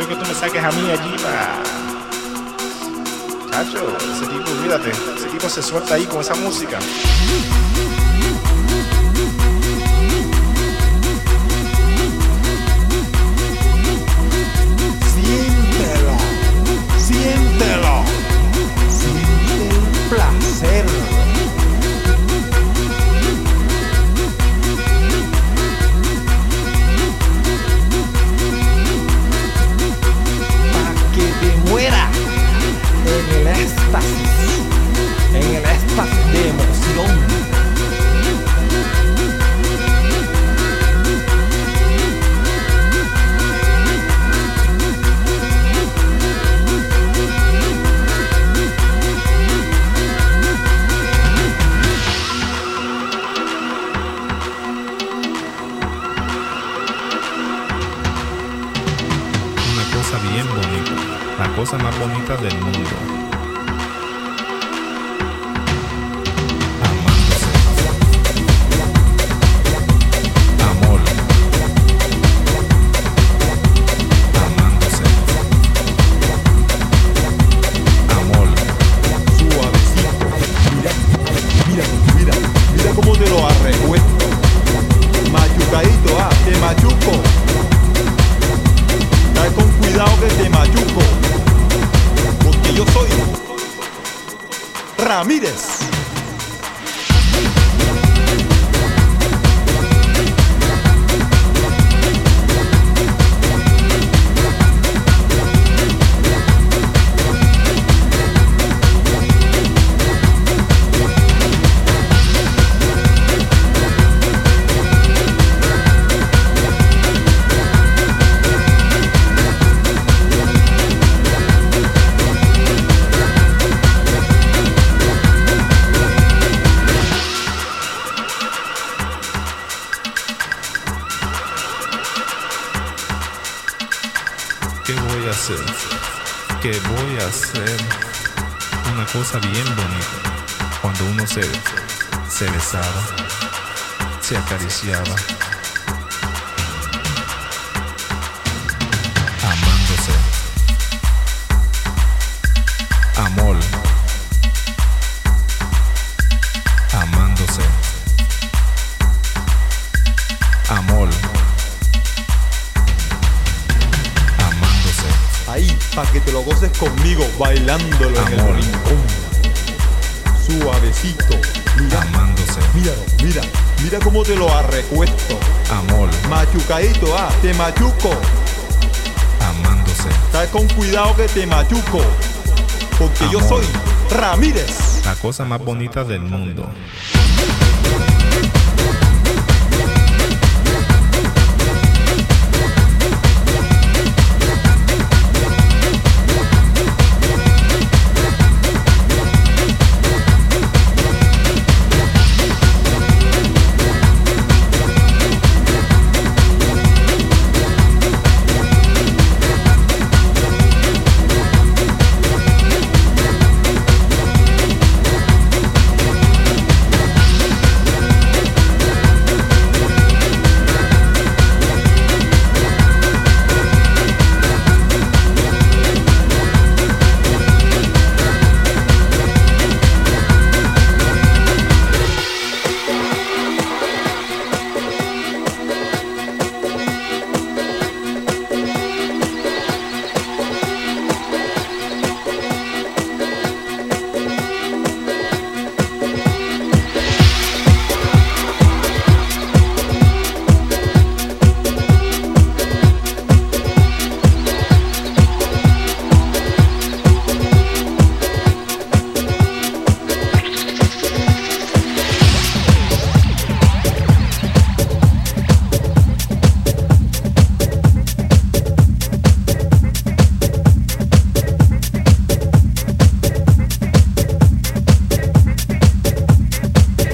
quiero que tú me saques a mí allí para... Chacho, ese tipo, mírate, ese tipo se suelta ahí con esa música. Siéntelo, siéntelo, siente el placer. Pa' que te muera en el éxtasis de emoción. Bien bonita, la cosa más bonita del mundo. Amándose. Amor. Amándose. Amor. Suavecito. Mira cómo te lo arrecuesto. Machucadito, te machuco. Dale con cuidado que te machuco, porque yo soy Ramírez. ¿Qué voy a hacer? Que voy a hacer una cosa bien bonita. Cuando uno se besaba, se acariciaba, amándose. Amor. Amándose. Amor. Ahí, pa' que te lo goces conmigo, bailándolo en el rincón. Suavecito, mira, Amándose. mira cómo te lo arrecuesto. Amor. Machucadito, te machuco. Amándose. Dale con cuidado que te machuco, porque yo Amor. soy Ramírez. La cosa más bonita del mundo.